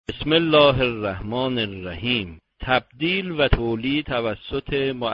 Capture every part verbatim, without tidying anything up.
بسم الله الرحمن الرحیم. تبدیل و تولید توسط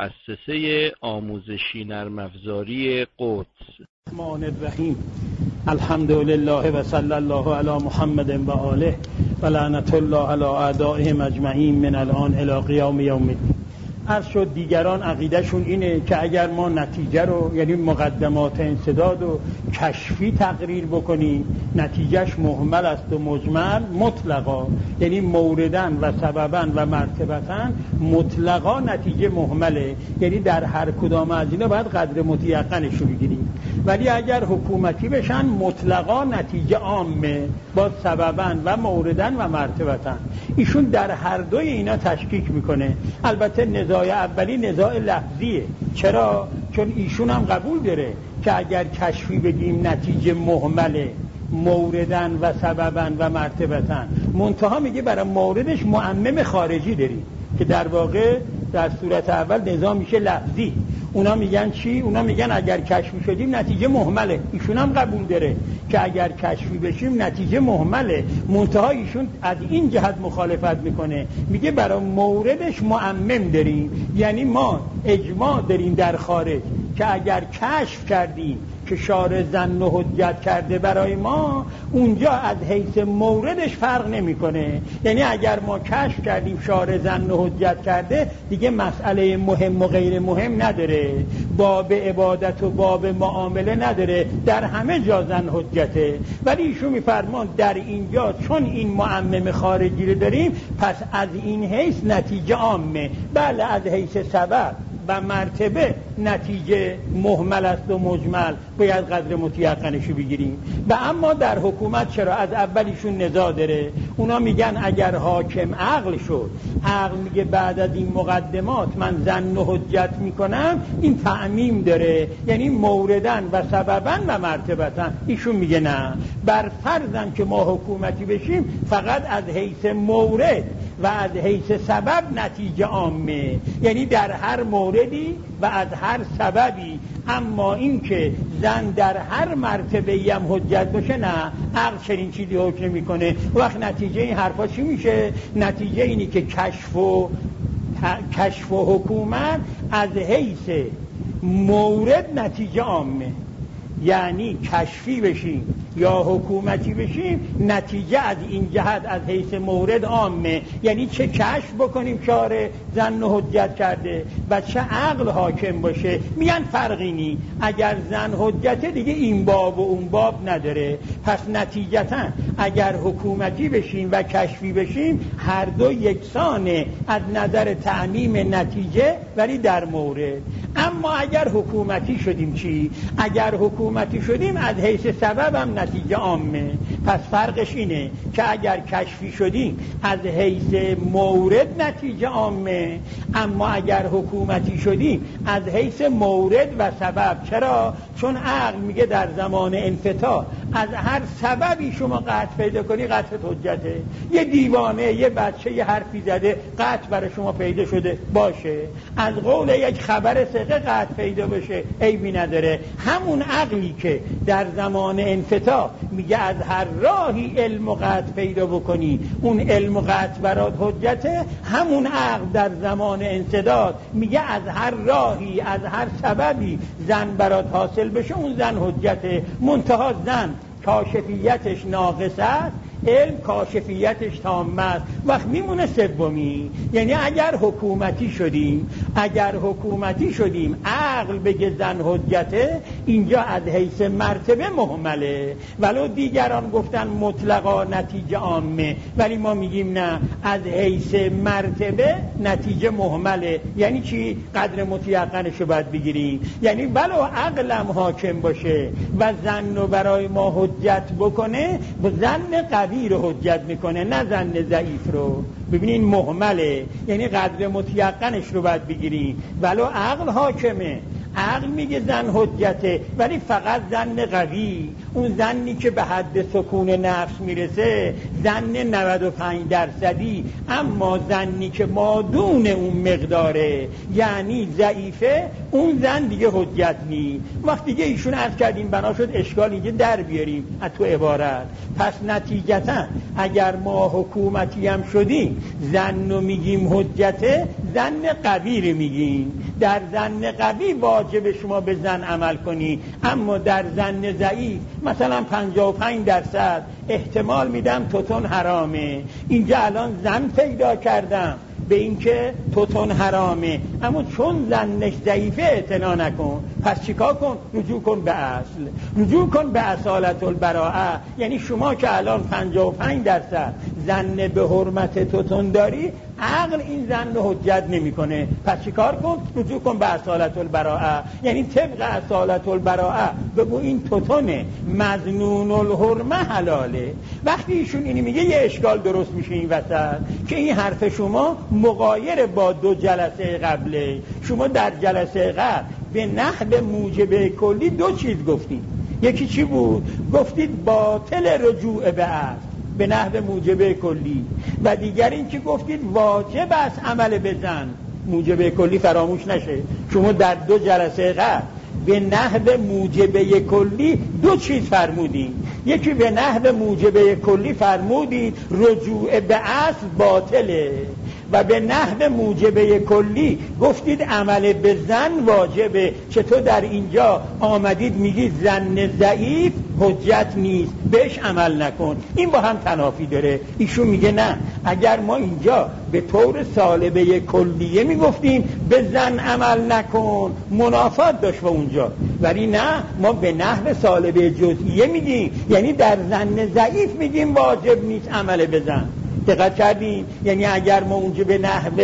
مؤسسه آموزشی نرم افزاری قدس. الرحمن الرحیم. الحمد لله و صلی الله علی محمد و آله و لعنت الله علی اعدائهم اجمعین من الان الی قیام یوم الدین. عرض شد دیگران عقیدهشون اینه که اگر ما نتیجه رو، یعنی مقدمات انسداد و کشفی تقریر بکنیم، نتیجهش مهمل است و مجمل مطلقا، یعنی موردن و سببن و مرتبتن مطلقا نتیجه مهمله، یعنی در هر کدام از اینا باید قدر متیقنش رو بگیریم. ولی اگر حکومتی بشن مطلقا نتیجه عامه با سببن و موردن و مرتبتن. ایشون در هر دوی اینا تشکیک میکنه. البته نزاع اولی نزاع لفظیه. چرا؟ چون ایشون هم قبول داره که اگر کشفی بگیم نتیجه مهمله، موردن و سببن و مرتبتن، منتها میگه برای موردش معمم خارجی داریم که در واقع در صورت اول نزاع میشه لفظی. اونا میگن چی؟ اونا میگن اگر کشفی شدیم نتیجه مهمله. ایشون هم قبول داره که اگر کشفی بشیم نتیجه مهمله، منتها ایشون از این جهت مخالفت میکنه، میگه برای موردش معمم داریم، یعنی ما اجماع داریم در خارج که اگر کشف کردیم که شارع ظن و حجت کرده برای ما، اونجا از حیث موردش فرق نمیکنه. یعنی اگر ما کشف کردیم شارع ظن و حجت کرده، دیگه مسئله مهم و غیر مهم نداره، باب عبادت و باب معامله نداره، در همه جا ظن حجته. ولی ایشون میفرمان در اینجا چون این معمم خارجی رو داریم، پس از این حیث نتیجه عامه. بله، از حیث سبب و مرتبه نتیجه مهمل است و مجمل، باید قدر متیقنشو بگیریم. و اما در حکومت چرا؟ از اولیشون نزاع داره. اونا میگن اگر حاکم عقل شد، عقل میگه بعد از این مقدمات من ظن و حجت میکنم، این تعمیم داره، یعنی موردن و سببن و مرتبتن. ایشون میگه نه، بر فرضم که ما حکومتی بشیم فقط از حیث مورد و از حیث سبب نتیجه عامه، یعنی در هر موردی و از هر سببی. اما این که زن در هر مرتبه هم حجت باشه، نه، عقل چنین چیزی حکم میکنه. وقت نتیجه این حرفا چی میشه؟ نتیجه اینی که کشف و کشف و حکومت از حیث مورد نتیجه عامه، یعنی کشفی بشیم یا حکومتی بشیم نتیجه از این جهت از حیث مورد عامه، یعنی چه کشف بکنیم شارع ظن و حجت کرده و چه عقل حاکم باشه. میگن فرقی نی، اگر ظن حجته دیگه این باب و اون باب نداره. پس نتیجتا اگر حکومتی بشیم و کشفی بشیم هر دو یکسانه از نظر تعمیم نتیجه، ولی در مورد. اما اگر حکومتی شدیم چی؟ اگر حکومتی شدیم از حیث سبب هم نتیجه عامه. پس فرقش اینه که اگر کشفی شدیم از حیث مورد نتیجه عامه، اما اگر حکومتی شدیم از حیث مورد و سبب. چرا؟ چون عقل میگه در زمان انفتاح از هر سببی شما قطع پیدا کنی قطع حجته. یه دیوانه، یه بچه یه حرفی زده، قطع برای شما پیدا شده باشه. از قول یک خبر ثقه قطع پیدا بشه، عیبی نداره. همون عقلی که در زمان انفتاح میگه از هر راهی علم و قطع پیدا بکنی، اون علم و قطع برات حجته، همون عقل در زمان انسداد میگه از هر راهی از هر سببی زن برات حاصل بشه، اون زن حجته. منتها زن کاشفیتش ناقص است، علم کاشفیتش تام است. وقت میمونه سومی، یعنی اگر حکومتی شدیم اگر حکومتی شدیم عقل بگه زن حجته، اینجا از حیث مرتبه مهمله. ولو دیگران گفتن مطلقا نتیجه عامه، ولی ما میگیم نه، از حیث مرتبه نتیجه مهمله. یعنی چی؟ قدر متیقنشو باید بگیریم. یعنی ولو عقلم حاکم باشه و زن رو برای ما حجت بکنه، با زن قوی رو حجت میکنه، نه زن ضعیف رو. ببینین مهمله، یعنی قدر متیقنش رو باید بگیریم. ولو عقل حاکمه، عقل میگه زن حجته، ولی فقط زن قوی. اون زنی که به حد سکون نفس میرسه زن نود و پنج درصدی، اما زنی که مادون اون مقداره یعنی ضعیفه، اون زن دیگه حجت نی. وقتی دیگه ایشون عرض کردیم بنا شد اشکال اینجا در بیاریم از تو عبارت. پس نتیجتا اگر ما حکومتی هم شدیم زن رو میگیم حجته، زن قوی رو میگیم. در زن قوی واجب شما به زن عمل کنی، اما در زن ضعیف مثلا پنجاه و پنج درصد احتمال میدم توتون حرامه. اینجا الان زن پیدا کردم به اینکه توتون حرامه، اما چون زنش ضعیفه اعتنا نکن. پس چیکار کن؟ رجوع کن به اصل، رجوع کن به اصالت البراءه. یعنی شما که الان پنجاه و پنج درصد زن به حرمت توتون داری، عقل این زن رو حجت نمیکنه. پس چیکار کن؟ رجوع کن به اصالت البراءه. یعنی طبق اصالت البراءه بگو این توتونه مظنون الحرمه حلاله. وقتی ایشون اینی میگه یه اشکال درست میشه این وسط که این حرف شما مغایر با دو جلسه قبله. شما در جلسه قبل به نحو موجب کلی دو چیز گفتید. یکی چی بود؟ گفتید باطل رجوع به اصل به نحو موجب کلی، و دیگر این که گفتید واجب است عمل بزن. موجب کلی فراموش نشه، شما در دو جلسه قبل به نحو موجبه کلی دو چیز فرمودید. یکی به نحو موجبه کلی فرمودید رجوع به اصل باطله، و به نحو موجبه کلی گفتید عمل به زن واجبه. چطور در اینجا آمدید میگید زن ضعیف حجت نیست بهش عمل نکن؟ این با هم تنافی داره. ایشون میگه نه، اگر ما اینجا به طور سالبه کلیه میگفتیم به زن عمل نکن منافات داشت با اونجا، ولی نه ما به نحو سالبه جزئیه میگیم، یعنی در زن ضعیف میگیم واجب نیست عمل به زن. دقت کردین؟ یعنی اگر ما اونجا به نحو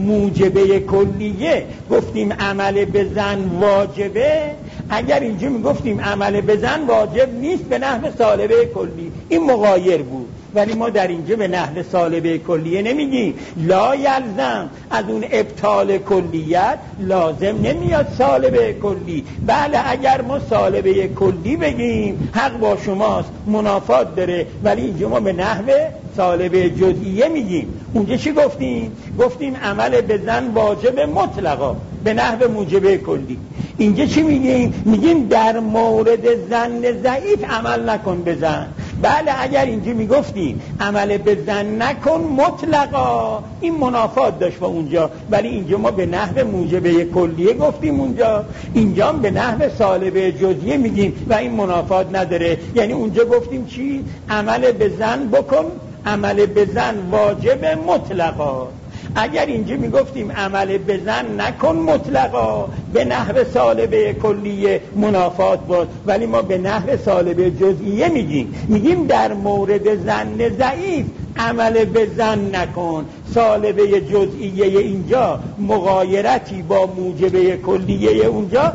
موجبه کلیه گفتیم عمل به زن واجبه، اگر اینجا میگفتیم عمل به زن واجب نیست به نحو سالبه کلی، این مغایر بود. ولی ما در اینجا به نحو سالبه کلیه نمیگیم. لا یلزم از اون ابطال کلیت لازم نمیاد سالبه کلی. بله اگر ما سالبه کلی بگیم حق با شماست، منافات داره، ولی اینجا ما به نحو سالبه جزئیه میگیم. اونجا چی گفتیم؟ گفتیم عمل به زن واجب مطلقا به نحو موجبه کلی. اینجا چی میگیم؟ میگیم در مورد زن ضعیف عمل نکن به زن. بله اگر اینجا میگفتیم عمل به زن نکن مطلقا، این منافات داشت با اونجا، ولی اینجا ما به نحو موجبه کلیه گفتیم اونجا، اینجا هم به نحو سالبه جزئیه میگیم و این منافات نداره. یعنی اونجا گفتیم چی؟ عمل به زن بکن، عمل به زن واجب مطلقا. اگر اینجا میگفتیم عمل به زن نکن مطلقا به نحو سالبه کلیه منافات بود، ولی ما به نحو سالبه جزئیه میگیم. میگیم در مورد زن ضعیف عمل به زن نکن. سالبه جزئیه اینجا مغایرتی با موجبه کلیه اونجا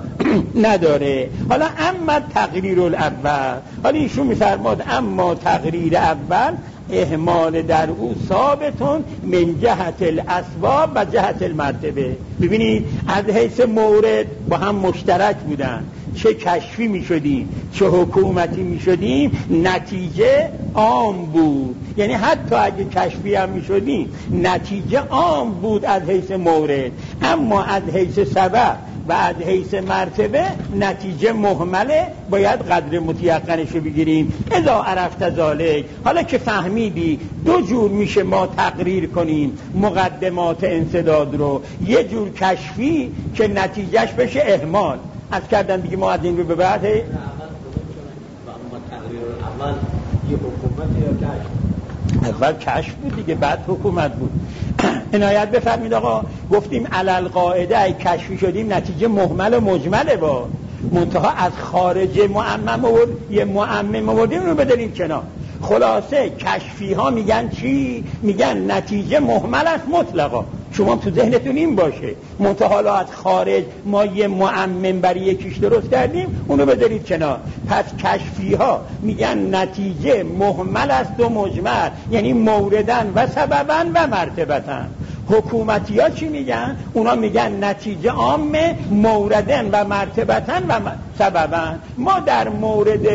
نداره. حالا اما تقریر الاول، حالا ایشون میفرماد اما تقریر اول اهمال در او ثابتون من جهت الاسباب و جهت المرتبه. ببینید از حیث مورد با هم مشترک بودن، چه کشفی می شدیم چه حکومتی می شدیم نتیجه عام بود. یعنی حتی اگه کشفی هم می شدیم نتیجه عام بود از حیث مورد، اما از حیث سبب و از حیث مرتبه نتیجه مهمله، باید قدر متیقنش رو بگیریم. اذا عرفت ذالک، حالا که فهمیدی دو جور میشه ما تقریر کنیم مقدمات انسداد رو، یه جور کشفی که نتیجهش بشه اهمال. از کردن دیگه ما از این رو به بعد اول یه حکومت یا کشف؟ اول کشف بود دیگه، بعد حکومت بود. عنایت بفرمید آقا، گفتیم علل قاعده ای کشفی شدیم نتیجه محمل و مجمله با منتها از خارج معمم آورد یه معمم آوردیم رو بداریم کنار. خلاصه کشفی ها میگن چی؟ میگن نتیجه محمل است مطلقا. شما تو ذهنتون این باشه، منتها از خارج ما یه معمم برای یکیش درست کردیم اونو بذارید کنار. پس کشفی ها میگن نتیجه محمل است و مجمل، یعنی موردن و سببن و مرتبتن. حکومتی ها چی میگن؟ اونا میگن نتیجه عامه موردن و مرتبتن و سببن. ما در مورد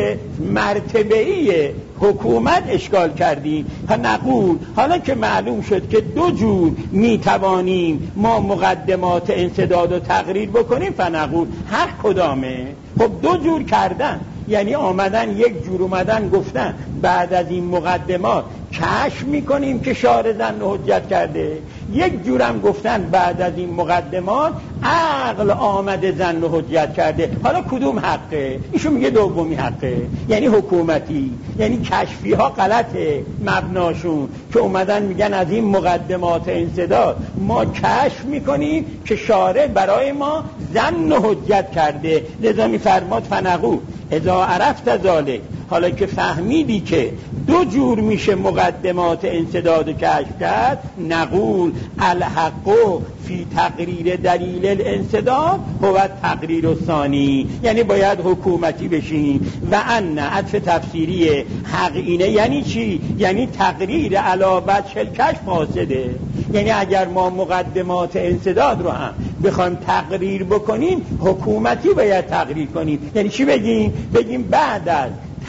مرتبه‌ای حکومت اشکال کردیم. نقول حالا که معلوم شد که دو جور میتوانیم ما مقدمات انسداد و تقریر بکنیم، فنقول هر کدامه. خب دو جور کردن، یعنی آمدن یک جور اومدن گفتن بعد از این مقدمات کشف میکنیم که شارع ظن و حجت کرده، یک جورم گفتن بعد از این مقدمات عقل آمده ظن و حجت کرده. حالا کدوم حقه؟ ایشون میگه دومی حقه، یعنی حکومتی، یعنی کشفی ها غلطه مبناشون که اومدن میگن از این مقدمات انسداد ما کشف میکنیم که شارع برای ما ظن و حجت کرده. لذا میفرماد فنقول اذا عرفت ذلک، حالا که فهمیدی که دو جور میشه مقدمات انسداد و کشف کرد، نقول الحق فی تقریر دلیل الانسداد هو تقریر الثانی، یعنی باید حکومتی بشین. و ان عطف تفسیری حق اینه یعنی چی؟ یعنی تقریر علی وجه الکشف فاسده. یعنی اگر ما مقدمات انسداد رو هم بخوایم تقریر بکنیم حکومتی باید تقریر کنیم. یعنی چی بگیم؟ بگیم بعد از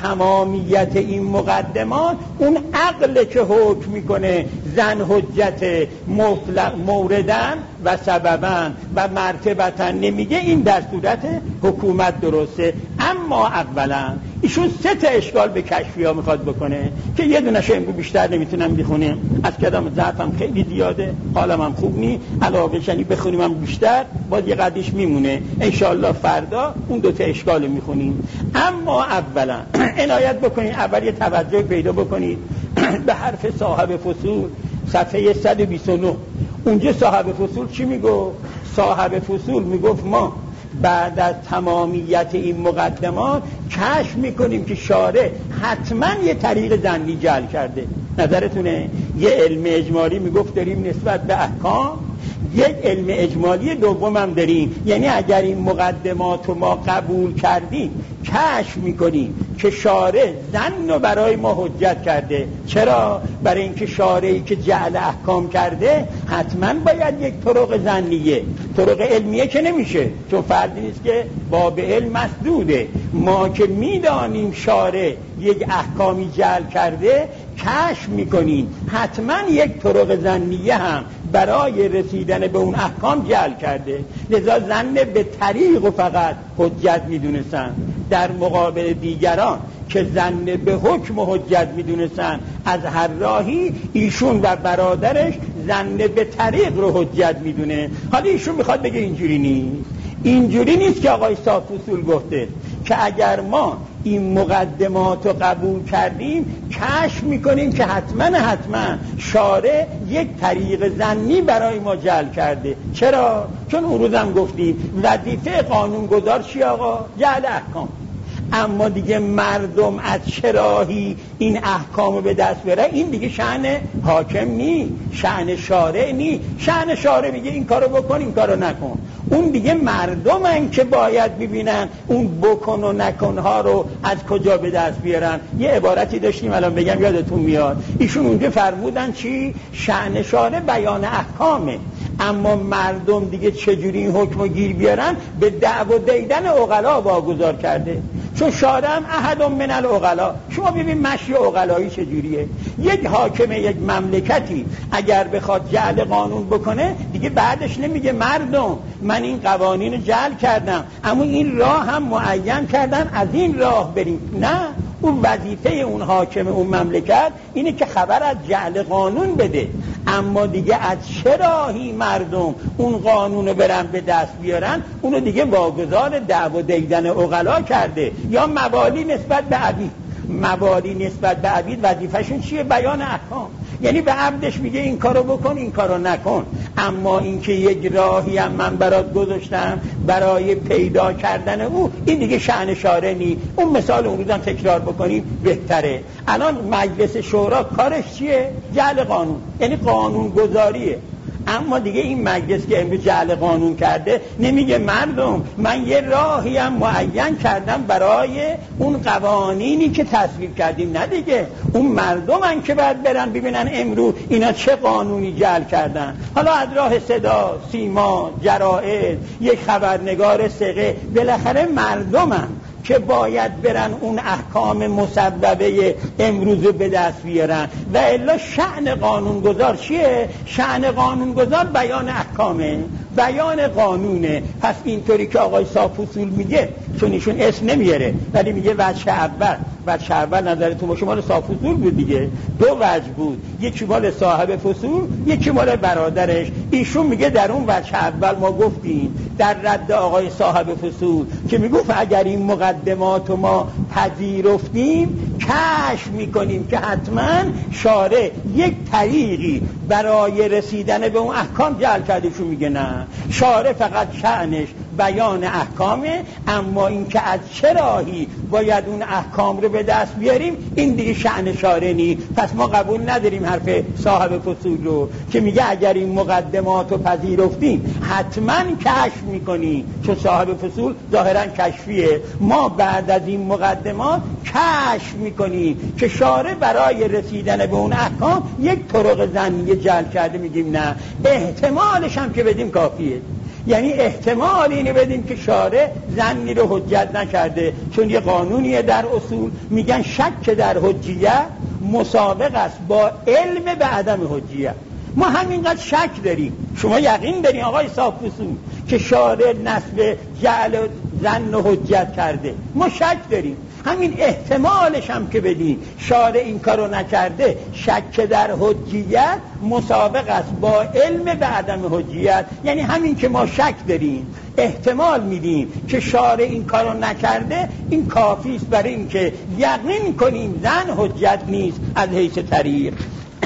تمامیت این مقدمات اون عقل که حکم میکنه زن حجت مطلق موردن و سببن و مرتبتن نمیگه، این در صورت حکومت درسته. اما اولا ایشون سه تا اشکال به کشفی ها میخواد بکنه که یه دونه شو امروز بیشتر نمیتونم بخونم، از کدام ضعفم خیلی زیاده، حالم هم خوب نی، علاوه شنی بخونیم هم بیشتر باز یه قدش میمونه. انشالله فردا اون دو تا اشکال میخونیم. اما اولا عنایت بکنید، اول یه توجه پیدا بکنید به حرف صاحب فصول صفحه صد و بیست و نه. اونجا صاحب فصول چی میگفت؟ صاحب فصول میگفت ما بعد از تمامیت این مقدمات کشف میکنیم که شارع حتما یه طریق ظنی جعل کرده. نظرتونه؟ یه علم اجمالی میگفت داریم نسبت به احکام، یک علم اجمالی دوم هم داریم، یعنی اگر این مقدمات رو ما قبول کردیم کشف میکنیم که شارع ظن رو برای ما حجت کرده. چرا؟ برای اینکه شارعی که جعل احکام کرده حتما باید یک طرق ظنیه، طرق علمیه که نمیشه، چون فردی نیست که باب علم مسدوده. ما که میدانیم شارع یک احکامی جعل کرده کشف میکنیم حتما یک طرق ظنیه هم برای رسیدن به اون احکام جعل کرده. لذا ظن به طریق و فقط حجت میدونستن، در مقابل دیگران که ظن به حکم و حجت میدونستن از هر راهی، ایشون و برادرش ظن به طریق رو حجت میدونه. حالا ایشون میخواد بگه اینجوری نیست، اینجوری نیست که آقای صاحب فصول گفته که اگر ما این مقدمات رو قبول کردیم کشف میکنیم که حتما حتما شارع یک طریق ظنی برای ما جعل کرده. چرا؟ چون اون روزم گفتیم وظیفه قانونگذار چی آقا؟ جعل احکام. اما دیگه مردم از چه راهی این احکامو به دست بره، این دیگه شأن حاکم نی، شأن شارع نی. شأن شارع میگه این کارو بکن این کارو نکن، اون دیگه مردمن که باید ببینن اون بکن و نکن ها رو از کجا به دست بیارن. یه عبارتی داشتیم الان بگم یادتون میاد، ایشون اونجا فرمودن چی؟ شأن شارع بیان احکامه، اما مردم دیگه چجوری این حکمو گیر بیارن به دعو دیدن عقلا واگذار کرده. چون شارع هم احد من العقلا. شما ببین مشی عقلایی چجوریه. یک حاکم یک مملکتی اگر بخواد جعل قانون بکنه دیگه بعدش نمیگه مردم من این قوانین رو جعل کردم اما این راه هم معین کردن از این راه بریم. نه، اون وظیفه اون حاکم اون مملکت اینه که خبر از جعل قانون بده، اما دیگه از چه راهی مردم اون قانون رو برن به دست بیارن اونو دیگه واگذار دعو دیدن عقلا کرده. یا موالی نسبت به عبید، موالی نسبت به عبید وظیفه‌شون چیه؟ بیان احکام. یعنی به عبدش میگه این کارو بکن این کارو نکن، اما اینکه یک راهی هم من برات گذاشتم برای پیدا کردن او، این دیگه شأن شارع نی. اون مثال اون روزم تکرار بکنیم بهتره. الان مجلس شورا کارش چیه؟ جعل قانون، یعنی قانون گذاریه. اما دیگه این مجلس که امروز جعل قانون کرده نمیگه مردم من یه راهی هم معین کردم برای اون قوانینی که تصویب کردیم، نه دیگه اون مردمن که باید برن ببینن امروز اینا چه قانونی جعل کردن. حالا از راه صدا، سیما، جرائد، یک خبرنگار ثقه، بالاخره مردمن که باید برن اون احکام مسببه امروز به دست بیارن. و الا شأن قانونگذار چیه؟ شأن قانونگذار بیان احکامه، بیان قانونه. پس اینطوری که آقای صاحب اصول میگه، چون ایشون اسم نمیاره ولی میگه وجه اول، وجه اول نظرتون باشه مال صاحب اصول بود دیگه، دو وجه بود، یکی مال صاحب فصول، یکی مال برادرش. ایشون میگه در اون وجه اول ما گفتیم در رد آقای صاحب فصول که میگفت اگر این مقدمات ما پذیرفتیم کشف میکنیم که حتما شارع یک طریقی برای رسیدن به اون احکام جعل کرده. شو میگه نه، شارع فقط شأنش بیان احکامه، اما این که از چه راهی باید اون احکام رو به دست بیاریم این دیگه شأن شارع نی. پس ما قبول نداریم حرف صاحب فصول رو که میگه اگر این مقدمات رو پذیرفتیم حتما کشف میکنیم، چون صاحب فصول ظاهرا کشفیه. ما بعد از این مقدمات کشف میکنیم که شارع برای رسیدن به اون احکام یک طرق ظنی جعل کرده. میگیم نه، احتمالش هم که بدیم کافیه، یعنی احتمال اینو بدیم که شارع ظنی رو حجت نکرده، چون یه قانونیه در اصول میگن شک در حجیت مسابق است با علم به عدم حجیت. ما همینقدر شک داریم، شما یقین دارین آقای صاحب اصول که شارع نسب جعل ظن و حجت کرده؟ ما شک داریم. همین احتمالش هم که بدیم شارع این کارو نکرده، شک در حجیت مسابق است با علم به عدم حجیت. یعنی همین که ما شک داریم، احتمال میدیم که شارع این کارو نکرده، این کافی است برای این که یقین کنیم ظن حجت نیست از حیث طریق.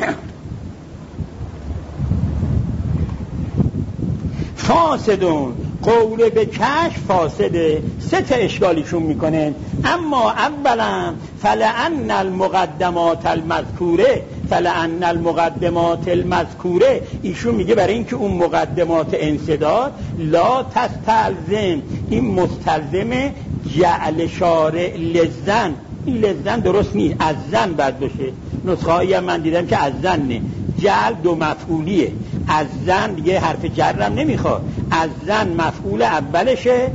فاسدون قول به کشف فاسده. سه تا اشکالیشون میکنن. اما اولا فلان المقدمات المذکوره، فلان المقدمات المذکوره، ایشون میگه برای اینکه اون مقدمات انسداد لا تستلزم، این مستلزم جعل شارع لزن. این لزن درست نیست، از زن باید باشه. نسخه هایی هم من دیدم که از زن نه، جعل دو مفعولیه، از زن دیگه حرف جرم نمیخواد، از زن مفعول اولشه،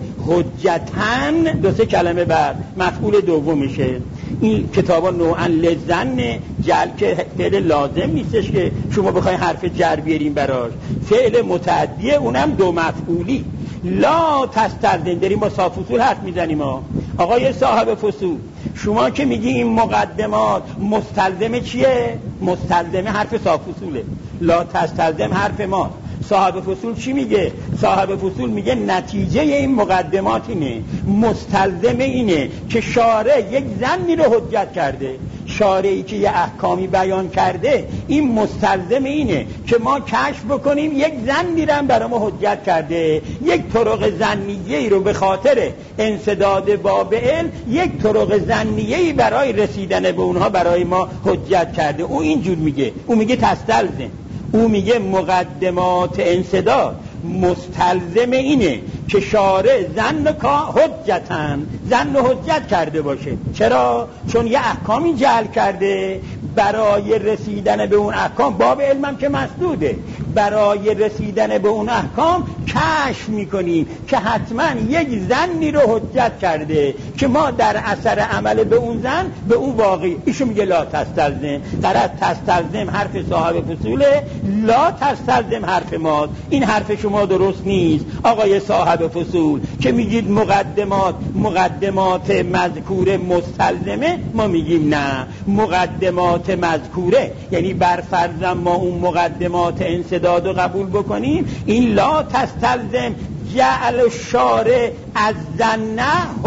حجتن دو سه کلمه بعد مفعول دومشه. این کتابا نوعا لزن جعل که فعل لازم نیستش که شما بخواید حرف جر بیاریم براش، فعل متعدیه، اونم دو مفعولی. لا تستلزم، داریم با صاحب فصول حرف میزنیم ها. آقای صاحب فصول شما که میگی این مقدمات مستلزم چیه؟ مستلزم حرف صاحب فصوله. لا تستلزم حرف ما. صاحب فصول چی میگه؟ صاحب فصول میگه نتیجه این مقدمات اینه، مستلزم اینه که شارع یک ظنی رو حجت کرده. شارعی که یه احکامی بیان کرده این مستلزم اینه که ما کشف بکنیم یک ظنی رو برای ما حجت کرده، یک طرق ظنیه‌ای رو به خاطر انسداد باب علم، یک طرق ظنیه‌ای برای رسیدن به اونها برای ما حجت کرده. او اینجور میگه، او میگه تستلزم، او میگه مقدمات انسداد مستلزم اینه که شارع ظن و حجتن، ظن و حجت کرده باشه. چرا؟ چون یه احکامی جعل کرده، برای رسیدن به اون احکام باب علمم که مسدوده، برای رسیدن به اون احکام کشف میکنیم که حتما یک ظنی رو حجت کرده که ما در اثر عمل به اون ظن به اون واقعی. ایشون میگه لا تستلزم، طرف تستلزم حرف صاحب فصوله، لا تستلزم حرف ماست. این حرف شما درست نیست آقای صاحب فصول که میگید مقدمات مقدمات مذکوره مستلزمه. ما میگیم نه، مقدمات مذکوره یعنی برفرض ما اون مقدمات انسداد رو قبول بکنیم، این لا تستلزم جعل شارع از ظن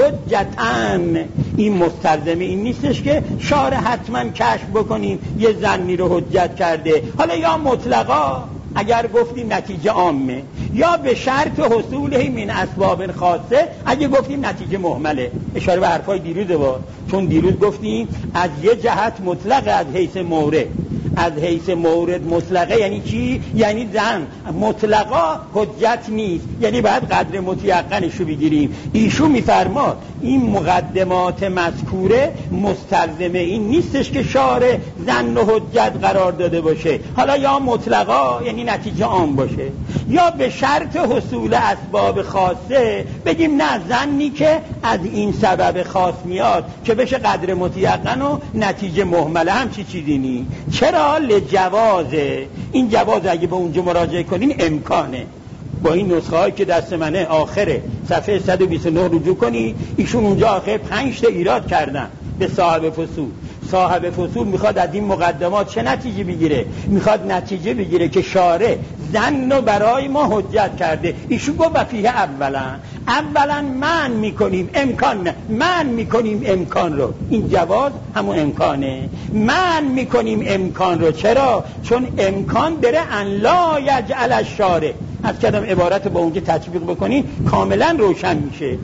حجتن، این مستلزم این نیستش که شارع حتما کشف بکنیم یه ظنی رو حجت کرده. حالا یا مطلقا اگر گفتیم نتیجه عامه، یا به شرط حصوله من اسباب خاصه اگه گفتیم نتیجه مهمله. اشاره به حرفای دیروز با، چون دیروز گفتیم از یه جهت مطلق از حیث مورد، از حیث مورد مطلقه یعنی چی؟ یعنی زن مطلقا حجت نیست، یعنی باید قدر متیقنش رو بگیریم. ایشون میفرماد این مقدمات مذکوره مستلزم این نیستش که شارع زن و حجت قرار داده باشه، حالا یا مطلقا یعنی نتیجه عام باشه، یا به شرط حصول اسباب خاصه بگیم نه زنی که از این سبب خاص میاد که بشه قدر متیقن و نتیجه مهمله، هم چی چیزی نی. چرا؟ لجوازه. این جواز اگه به اونجا مراجعه کنین امکانه. با این نسخه هایی که دست منه آخره صفحه صد و بیست و نه رجوع کنی، ایشون اونجا آخر پنج تا ایراد کردن به صاحب فصول. صاحب فصول میخواد از این مقدمات چه نتیجه بگیره؟ میخواد نتیجه بگیره که شارع زن رو برای ما حجت کرده. ایشون گفت بفیه اولا اولا من میکنیم امکان، نه من میکنیم امکان رو. این جواز همون امکانه، من میکنیم امکان رو. چرا؟ چون امکان داره ان لا یجعل الشارع. از کدام عبارت با اونجا تطبیق بکنین کاملا روشن میشه.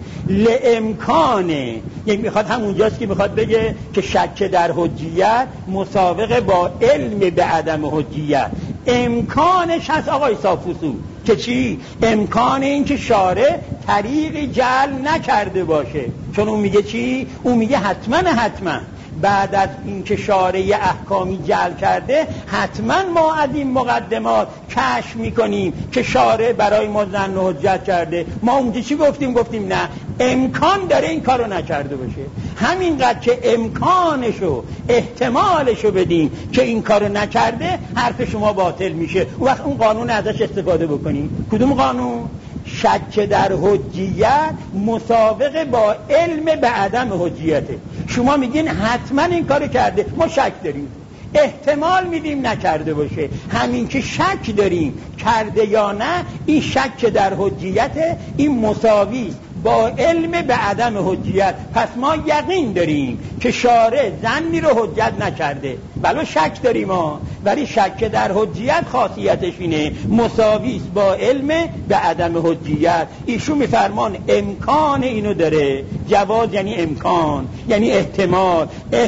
لامکانه یعنی میخواد همونجاست که میخواد بگه که شک در حجیت مساوقه با علم به عدم حجیت. امکانش هست آقای صافوسو که چی؟ امکان این که شارع طریقی جعل نکرده باشه. چون اون میگه چی؟ اون میگه حتما حتما بعد از این که شارع احکامی جعل کرده حتما ما از این مقدمات کشف میکنیم که شارع برای ما زن و حجت کرده. ما اونجا چی گفتیم؟ گفتیم نه امکان داره این کارو نکرده باشه. همینقدر که امکانشو احتمالشو بدیم که این کارو نکرده حرف شما باطل میشه. اون وقت اون قانون ازش استفاده بکنیم. کدوم قانون؟ شک در حجیت مساوقه با علم به عدم حجیته. شما میگین حتما این کارو کرده، ما شک داریم، احتمال میدیم نکرده باشه. همین که شک داریم کرده یا نه، این شک در حجیت این مساوی با علم به عدم حجیت. پس ما یقین داریم که شارع زنی رو حجت نکرده، بلا شک داریم ما، ولی شک در حجیت خاصیتش اینه مساوی با علم به عدم حجیت. ایشون میفرمان امکان اینو داره. جواز یعنی امکان، یعنی احتمال.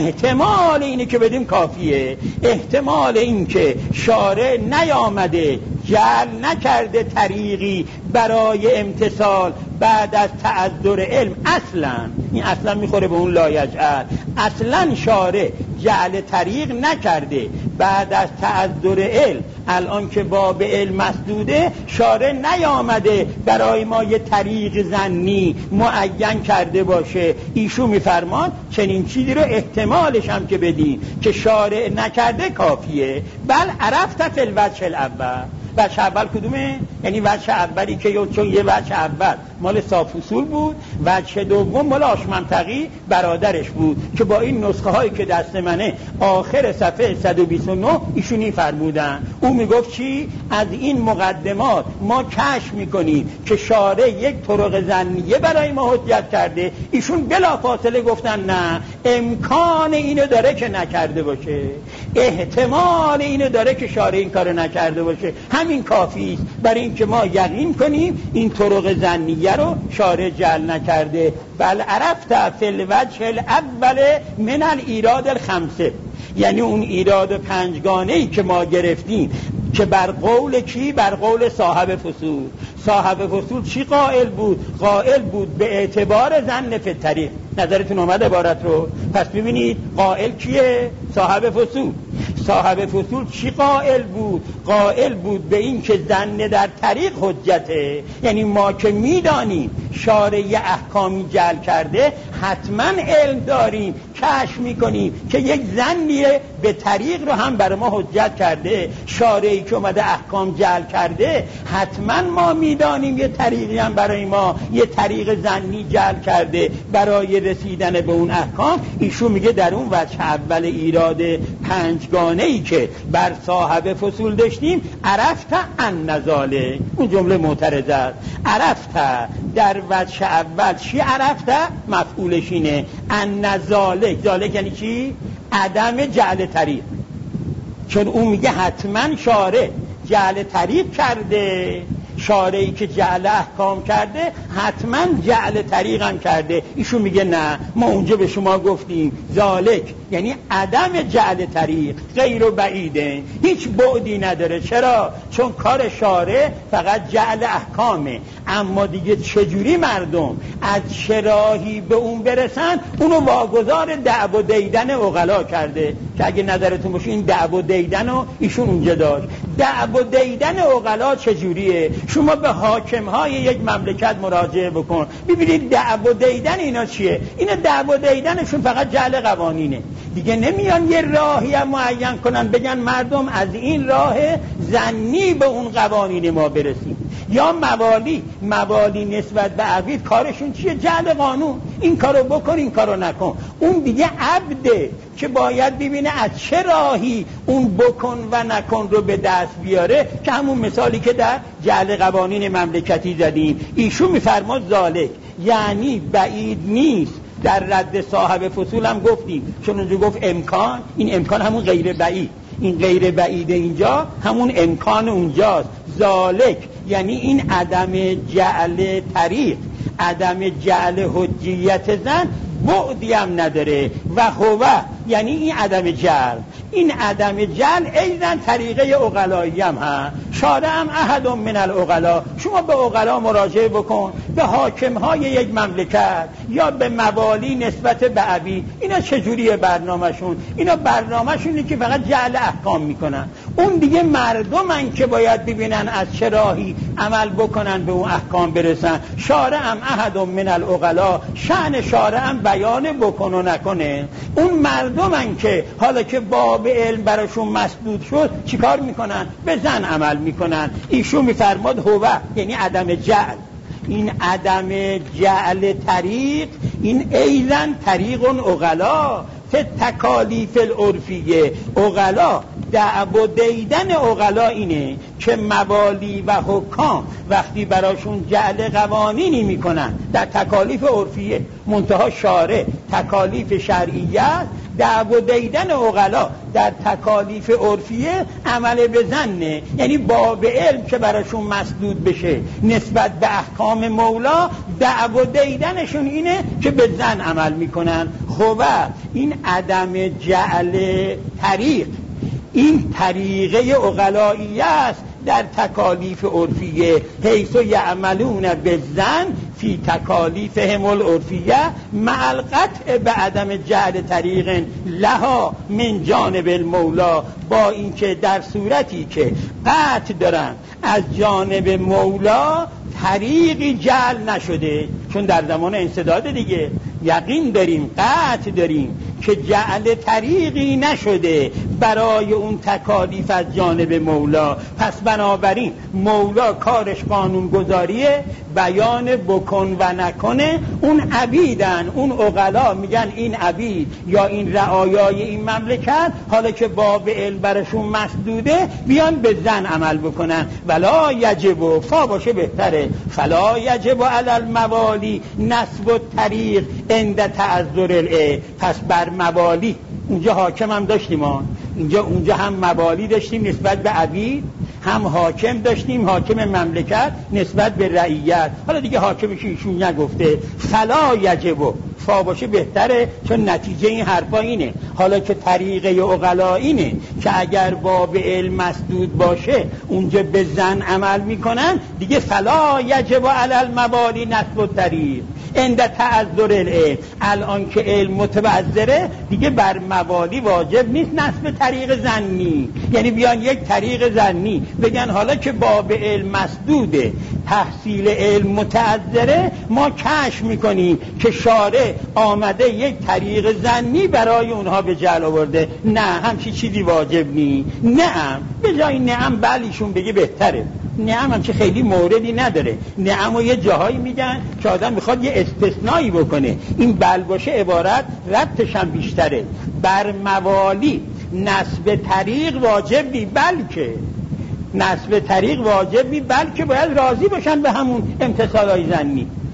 احتمال اینه که بدیم کافیه. احتمال این که شارع نیامده جعل نکرده طریقی برای امتصال بعد از تعذر علم. اصلا این اصلا میخوره به اون لایجعل. اصلا شارع جعل طریق نکرده بعد از تعذر علم. الان که باب علم مسدوده، شارع نیامده برای ما یه طریق زنی معین کرده باشه. ایشون میفرمان چنین چیزی رو احتمالش هم که بدیم که شارع نکرده کافیه. بل عرفت فی الوجه الاول. وجه اول کدومه؟ یعنی وجه اولی که چون یه وجه اول مال صافوسول بود، وجه دوم مال آشمنطقی برادرش بود که با این نسخه هایی که دست منه آخر صفحه صد و بیست و نه ایشونی فرمودن. او میگفت چی؟ از این مقدمات ما کشف میکنیم که شارع یک طرق زنیه برای ما حجت کرده. ایشون بلا فاصله گفتن نه امکان اینو داره که نکرده باشه، احتمال اینو داره که شارع این کارو نکرده باشه. همین کافی است برای اینکه ما یقین کنیم این طرق زنیه رو شارع جعل نکرده. بل عرفت فی الوجه الاول من الایراد الخمسه. یعنی اون ایراد پنجگانه‌ای که ما گرفتیم که بر قول کی؟ بر قول صاحب فصول. صاحب فصول چی قائل بود؟ قائل بود به اعتبار زن فی الطریق. نظرتون اومد عبارت رو؟ پس ببینید قائل کیه؟ صاحب فصول. صاحب فصول چی قائل بود؟ قائل بود به این که زن در طریق حجته. یعنی ما که میدانیم شارع احکامی جعل کرده حتما علم داریم، کشف میکنیم که یک زنیه به طریق رو هم برای ما حجت کرده. شارعی که اومده احکام جعل کرده حتما ما میدانیم یه طریقی هم برای ما یه طریق زنی جعل کرده برای رسیدن به اون احکام. ایشون میگه در اون وجه اول ایراد پنجگانه‌ای که بر صاحب فصول داشتیم عرفت ان نزاله. اون جمله معترض است. عرفت در وجه اول چی عرفت؟ مفعولش اینه ان نزاله. ذالک یعنی چی؟ عدم جعل طریق. چون اون میگه حتما شارع جعل طریق کرده. شارعی که جعل احکام کرده حتما جعل طریق هم کرده. ایشون میگه نه، ما اونجا به شما گفتیم ذالک یعنی عدم جعل طریق غیر و بعیده، هیچ بعدی نداره. چرا؟ چون کار شارع فقط جعل احکامه. اما دیگه چجوری مردم از چه راهی به اون برسن، اونو واگذار دعو و دیدن عقلا کرده که اگه نظرتون باشه این دعو و دیدن رو ایشون اونجا داشت. دعو و دیدن عقلا چجوریه؟ شما به حاکمهای یک مملکت مراجعه بکن ببینید دعو و دیدن اینا چیه. اینا دعو و دیدنشون فقط جعل قوانینه دیگه. نمیان یه راهی هم معین کنن بگن مردم از این راه ظنی به اون قوانین ما برسیم. یا موالی موالی نسبت به عبید کارشون چیه؟ جعل قانون. این کارو بکن این کارو نکن. اون دیگه عبده که باید ببینه از چه راهی اون بکن و نکن رو به دست بیاره، که همون مثالی که در جعل قوانین مملکتی زدیم. ایشون میفرماد ذالک یعنی بعید نیست. در رد صاحب فصول هم گفتیم، چون اونجا گفت امکان، این امکان همون غیر بعید، این غیر بعید اینجا همون امکان اونجاست. ذالک یعنی این عدم جعل طریق، عدم جعل حجیت زن بعدی هم نداره. و هو یعنی این عدم جعل، این عدم جعل ایضا طریقه عقلایی هم هست. شارع هم احد من العقلا. شما به عقلا مراجعه بکن، به حاکمهای یک مملکت یا به موالی نسبت به عبید. اینا چجوریه برنامهشون؟ اینا برنامهشونه که فقط جعل احکام میکنن. اون دیگه مردمن که باید ببینن از چه راهی عمل بکنن به اون احکام برسن. شارع هم احد من العقلا، شأن شارع هم بیان بکن و نکنه. اون مردمن که حالا که باب علم براشون مسدود شد چیکار میکنن؟ به زن عمل میکنن. ایشون میفرماد هو یعنی عدم جعل، این عدم جعل طریق این ایضا طریق عقلا فی تکالیف العرفیه. عقلا دعو دیدن عقلا اینه که موالی و حکام وقتی براشون جعل قوانینی میکنن در تکالیف عرفیه، منتها شارع تکالیف شرعیت، دعو دیدن عقلا در تکالیف عرفیه عمل به زنه. یعنی باب علم که براشون مسدود بشه نسبت به احکام مولا، دعو دیدنشون اینه که به زن عمل میکنن. هو این عدم جعل طریق، این طریقه عقلایی است در تکالیف عرفیه. حیث یعملون بالزن فی تکالیفهم العرفیه مع القطع به عدم جعل طریق لها من جانب المولا، با اینکه در صورتی که قطع دارن از جانب مولا طریقی جعل نشده. چون در زمان انسداد دیگه یقین داریم، قطع داریم که جعل طریقی نشده برای اون تکالیف از جانب مولا. پس بنابراین مولا کارش قانون گذاریه، بیان بکن و نکنه. اون عبیدن، اون عقلا میگن این عبید یا این رعایای این مملکت حالا که باب علم برشون مسدوده بیان به زن عمل بکنن. ولا یجب، فا باشه بهتره، فلا یجب علی الموالی نصب الطریق عند تعذر العه. پس بر موالی اونجا حاکم هم داشتیم، اینجا اونجا هم موالی داشتیم نسبت به عبید، هم حاکم داشتیم، حاکم مملکت نسبت به رعیت. حالا دیگه حاکمش ایشون نگفته، فلا یجب، فا باشه بهتره، چون نتیجه این حرفا اینه. حالا که طریقه عقلا اینه که اگر باب علم مسدود باشه اونجا به زن عمل میکنن، دیگه فلا یجب علی الموالی نصب الطریق عند تعذر العلم. الان که علم متبذره دیگه بر موالی واجب نیست نصب طریق زنی. یعنی بیان یک طریق زنی بگن حالا که باب علم مسدوده، تحصیل علم متعذره، ما کشف میکنیم که شارع آمده یک طریق زنی برای اونها به جعل آورده. نه، همچی چیزی واجب نی. نعم، به جای نعم بلیشون بگه بهتره. نعم هم که خیلی موردی نداره. نعم و یه جاهایی میگن که آدم میخواد یه استثنایی بکنه. این بل باشه عبارت ربطش هم بیشتره. بر موالی نصب طریق واجب بی، بلکه نصب طریق واجب بی، بلکه باید راضی باشن به همون امتصالای زنی.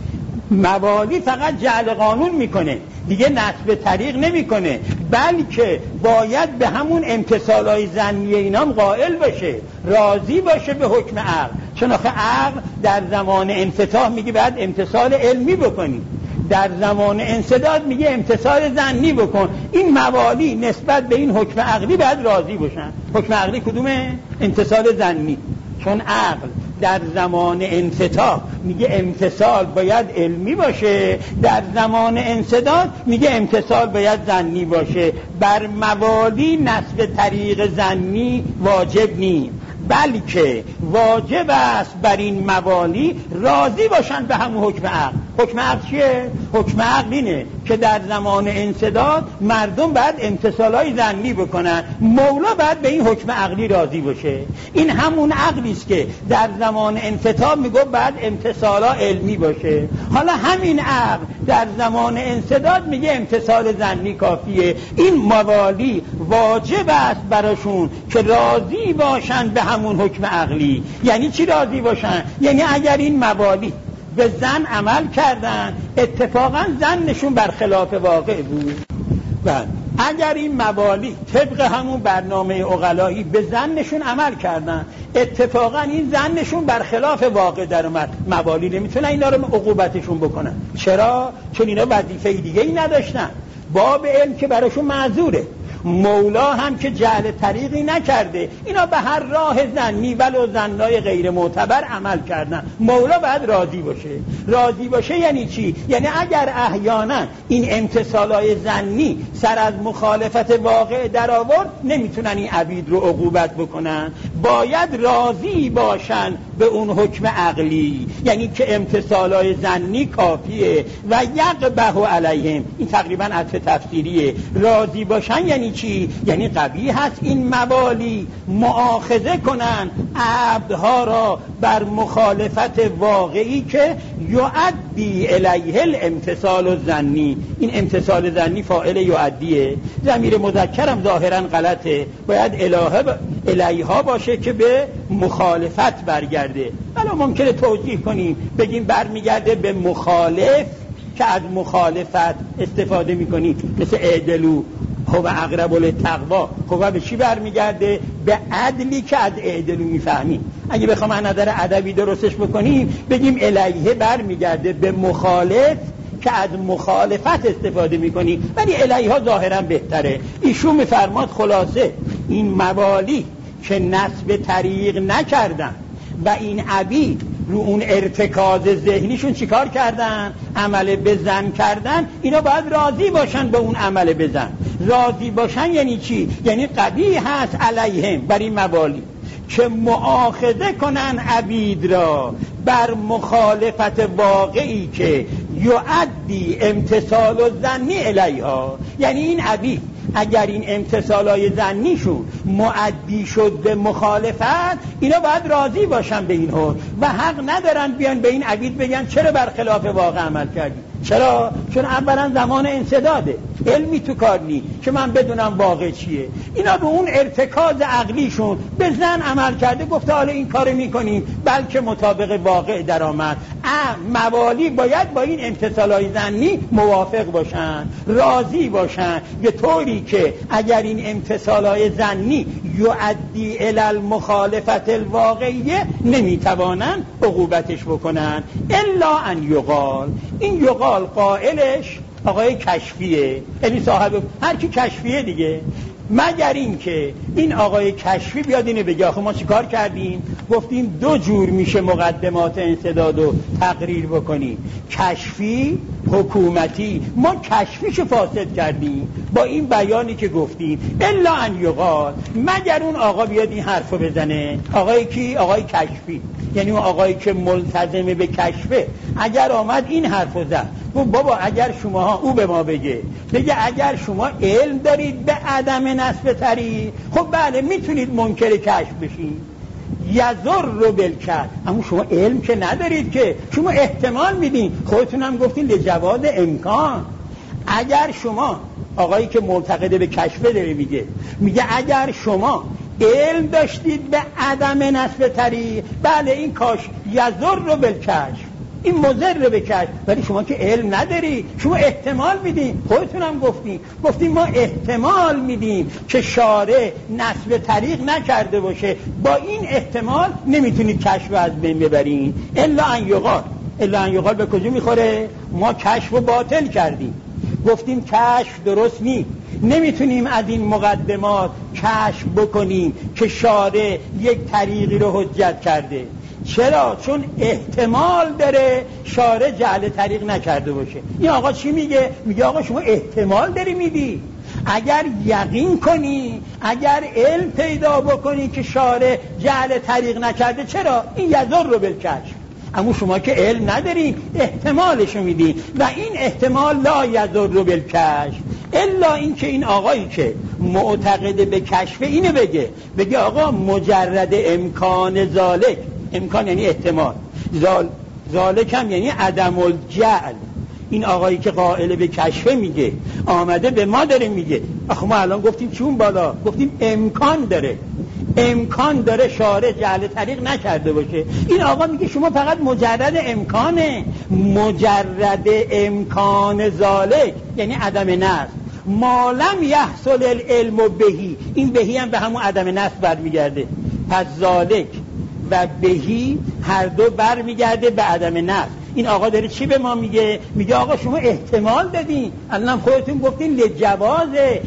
موالی فقط جعل قانون میکنه، دیگه نصب طریق نمیکنه، بلکه باید به همون امتثالای ظنی اینام قائل باشه، راضی باشه به حکم عقل. چون آخه عقل در زمان انفتاح میگه باید امتثال علمی بکنی، در زمان انسداد میگه امتثال ظنی بکن. این موالی نسبت به این حکم عقلی باید راضی باشن. حکم عقلی کدومه؟ امتثال ظنی. چون عقل در زمان انفتاح میگه امتثال باید علمی باشه، در زمان انسداد میگه امتثال باید ظنی باشه. بر موالی نصب طریق ظنی واجب نیست، بلکه واجب است بر این موالی راضی باشن به همون حکم عقل. حکم عقل چیه؟ حکم عقل اینه که در زمان انسداد مردم باید امتثالای ظنی بکنن، مولا باید به این حکم عقلی راضی باشه. این همون عقلی است که در زمان انفتاح میگه باید امتثالا علمی باشه. حالا همین عقل در زمان انسداد میگه امتثال ظنی کافیه. این موالی واجب است براشون که راضی باشن به همون حکم عقلی. یعنی چی راضی باشن؟ یعنی اگر این موالی به زن عمل کردن، اتفاقا زنشون برخلاف واقع بود، و اگر این موالی طبق همون برنامه عقلایی به زنشون عمل کردن، اتفاقا این زنشون برخلاف واقع در اومد، موالی نمیتونن اینا رو عقوبتشون بکنن. چرا؟ چون اینا وظیفه دیگه ای نداشتن، باب علم که براشون معذوره. مولا هم که جعل طریقی نکرده، اینا به هر راه ظنی ولو ظنای غیر معتبر عمل کردن، مولا باید راضی باشه. راضی باشه یعنی چی؟ یعنی اگر احیانا این امتثالای ظنی سر از مخالفت واقع در آورد، نمیتونن این عبید رو عقوبت بکنن، باید راضی باشن به اون حکم عقلی، یعنی که امتثالای ظنی کافیه. و یقبه علیهم، این تقریبا عطف تفسیریه. راضی باشن یعنی چی؟ یعنی قبیح هست این موالی مؤاخذه کنن عبدها را بر مخالفت واقعی که یؤدی الیه الامتثال الظنی. این امتثال ظنی فاعل یؤدیه، ضمیر مذکرم ظاهرا غلطه، باید الهه ب... الیها باشه که به مخالفت برگرده. حالا ممکنه توجیه کنیم بگیم برمیگرده به مخالف که از مخالفت استفاده میکنیم، مثل اعدلو هو اقرب للتقوی. هو به چی برمیگرده؟ به عدلی که از اعدلو میفهمیم. اگه بخوام از نظر ادبی درستش بکنیم بگیم الیه برمیگرده به مخالف که از مخالفت استفاده میکنیم، ولی الیها ظاهرا بهتره. ایشون میفرماد خلاصه این موالی که نصب طریق نکردن و این عبید رو اون ارتکاز ذهنیشون چیکار کردن؟ عمل بزن کردن، اینا باید راضی باشن به اون عمل بزن. راضی باشن یعنی چی؟ یعنی قبیح هست علیهم، بر این موالی که مؤاخذه کنن عبید را بر مخالفت واقعی که یؤدی امتثال الظنی الیها. یعنی این عبید اگر این امتثالای ظنیشون مؤدی شد به مخالفت، اینا باید راضی باشن به این حکم و حق ندارن بیان به این عبید بگن چرا برخلاف واقع عمل کردی. چرا؟ چون اولا زمان انسداده، علمی تو کار نی که من بدونم واقع چیه. اینا به اون ارتکاز عقلیشون به زن عمل کرده، گفته حالا این کارو میکنیم، بلکه مطابق واقع در آمد. موالی باید با این امتثالای ظنی موافق باشن، راضی باشن، به طوری که اگر این امتثالای ظنی یؤدی الی المخالفت الواقعیه نمیتوانن عقوبتش بکنن. الا ان یقال، این یقال قائلش آقای کشفیه، یعنی صاحب هر کی کشفیه دیگه، مگر این که این آقای کشفی بیاد اینو بگه آخه ما چیکار کردیم؟ گفتیم دو جور میشه مقدمات انسداد رو تقریر بکنیم، کشفی، حکومتی. ما کشفیشو فاسد کردیم با این بیانی که گفتیم. الا ان یقال، مگر اون آقا بیاد این حرفو بزنه. آقای کی؟ آقای کشفی، یعنی اون آقایی که ملتزمه به کشفه. اگر آمد این حرفو زد، گفت بابا اگر شما، او به ما بگه بگه اگر شما علم دارید به عدم نصب طریق، خب بله میتونید منکر کشف بشین. یزر رو بلکرد، اما شما علم که ندارید، که شما احتمال میدین، خودتونم گفتین لجواز امکان. اگر شما، آقایی که معتقد به کشفه داره میگه میگه اگر شما علم داشتید به عدم نصب طریق، بله این کاش یزر رو بلکشف، این مضر به کشف. ولی شما که علم نداری، شما احتمال میدین. خودتونم گفتین گفتین ما احتمال میدیم که شارع نصب طریق نکرده باشه، با این احتمال نمیتونید کشف از بین ببرین. الا ان یقال. الا ان یقال به کجا میخوره؟ ما کشف رو باطل کردیم، گفتیم کشف درست نیست، نمیتونیم از این مقدمات کشف بکنیم که شارع یک طریقی رو حجت کرده. چرا؟ چون احتمال داره شارع جعل طریق نکرده باشه. این آقا چی میگه؟ میگه آقا شما احتمال داری میدی، اگر یقین کنی، اگر علم پیدا بکنی که شارع جعل طریق نکرده، چرا؟ این یضر رو بالکشف. اما شما که علم نداری احتمالشو میدی و این احتمال لا یضر بالکشف. الا این که این آقایی که معتقد به کشف اینو بگه بگه آقا مجرد امکان ذالک، امکان یعنی احتمال، زال ذالک هم یعنی عدم الجعل. این آقایی که قائل به کشف میگه آمده به ما داره میگه آخه ما الان گفتیم چون بالا گفتیم امکان داره، امکان داره شارع جعل طریق نکرده باشه. این آقا میگه شما فقط مجرد امکانه، مجرد امکان ذالک یعنی عدم نصب. ما لم یحصل العلم بهی، این بهی هم به همون عدم نصب برمیگرده. پس ذالک و بهی هر دو برمیگرده به عدم نصب. این آقا داره چی به ما میگه؟ میگه آقا شما احتمال دادین، الان خودتون گفتین لجواز،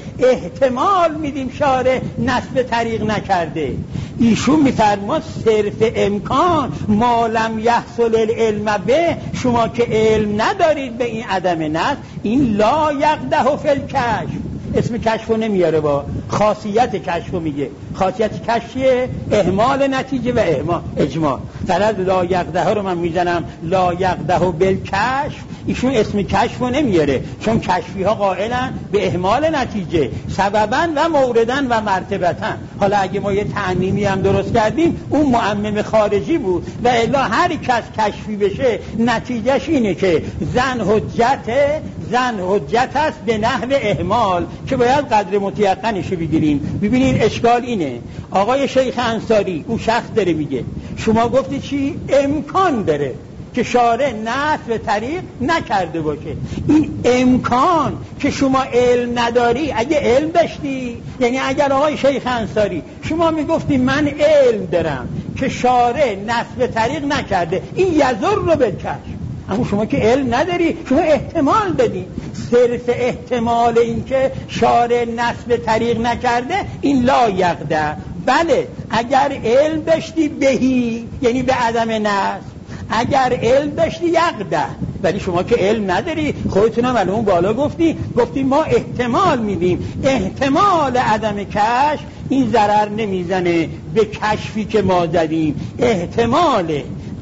احتمال میدیم شارع نصب طریق نکرده. ایشون میفرما صرف امکان، ما لم یحصل العلم به، شما که علم ندارید به این عدم نصب، این لا یقدح فی الکشف. اسم کشفو نمیاره، با خاصیت کشفو میگه. خاصیت کشفیه اهمال نتیجه و اهمال اجمال. فقط لا یقدح رو من میزنم لا یقدح بالکشف، ایشون اسم کشفو نمیاره چون کشفی ها قائلن به اهمال نتیجه سببا و موردن و مرتبتا. حالا اگه ما یه تعمیمی هم درست کردیم اون معمم خارجی بود و الا هر کس کشفی بشه نتیجهش اینه که زن حجت زن حجت است به نحو احمال که باید قدر متیقنش رو بگیریم. ببینین اشکال اینه، آقای شیخ انصاری اون شخص داره میگه شما گفتی چی؟ امکان داره که شارع نصب طریق نکرده باشه. این امکان که شما علم نداری، اگه علم داشتی، یعنی اگر آقای شیخ انصاری شما میگفتی من علم دارم که شارع نصب طریق نکرده، این یضر رو بالکشف. اما شما که علم نداری، شما احتمال دادی. صرف احتمال این که شارع نصب طریق نکرده این لا یقدح. بله اگر علم داشتی بهی یعنی به عدم نصب، اگر علم داشتی یقدح، ولی شما که علم نداری. خودتونم الان بالا گفتی گفتی ما احتمال میدیم، احتمال عدم کشف این ضرر نمیزنه به کشفی که ما زدیم. احتمال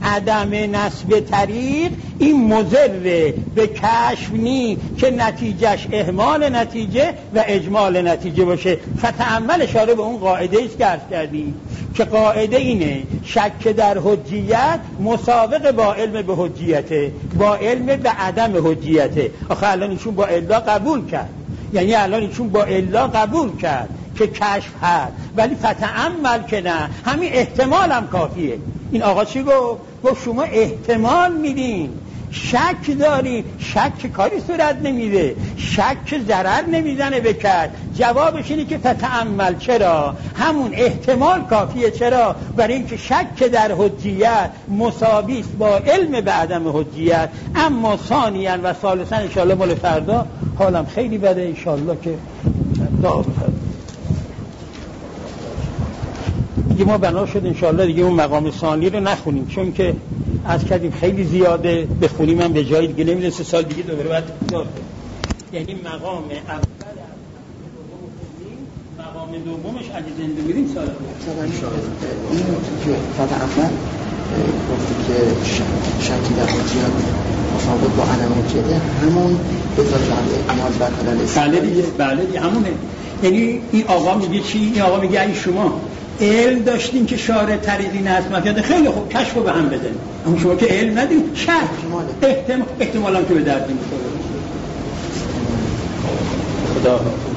عدم نصب طریق این مضر به کشف نی که نتیجهش اهمال نتیجه و اجمال نتیجه باشه. فتأمل اشاره به اون قاعده ایست که عرض کردیم که قاعده اینه شک در حجیت مسابق با علم به حجیته، با علم به عدم حجیته. آخه الان ایشون با الا قبول کرد، یعنی الان ایشون با الا قبول کرد که کشف هست، ولی فتأمل که نه، همین احتمال هم کافیه. این آقا چی گفت؟ گفت شما احتمال میدین، شک داری، شک کاری صورت نمیده، شک ضرر نمیزنه به کرد. جوابش اینه که فتأمل. چرا؟ همون احتمال کافیه. چرا؟ برای اینکه شک در حجیت مساوی است با علم به عدم حجیت. اما ثانیاً و ثالثاً انشاءالله مال فردا حالم خیلی بده، انشاءالله که دعا بفرد دیگه ما بنا شد انشاءالله دیگه اون مقام ثانی رو نخونیم، چون که از کردیم خیلی زیاده، بخونیم هم به جای دیگه نمیده. سه سال دیگه دوباره باید دار یعنی مقام اول مقام دومش اگه زنده بودیم سال این که فتأمل گفتی که شکی در حجیت مسابق با عدم حجیت، همون دو تا جمله احتمال برخلال است. بله دیگه، بله دیگه همونه. یعنی این آقا میگه چی؟ این آقا میگه این شما علم داشتین که شارع طریقی نصب نکرده، خیلی خوب کشف رو به هم بزنید. اما شما که علم ندید، شک احتمال احتمال هم که به درد نمیخوره. خدا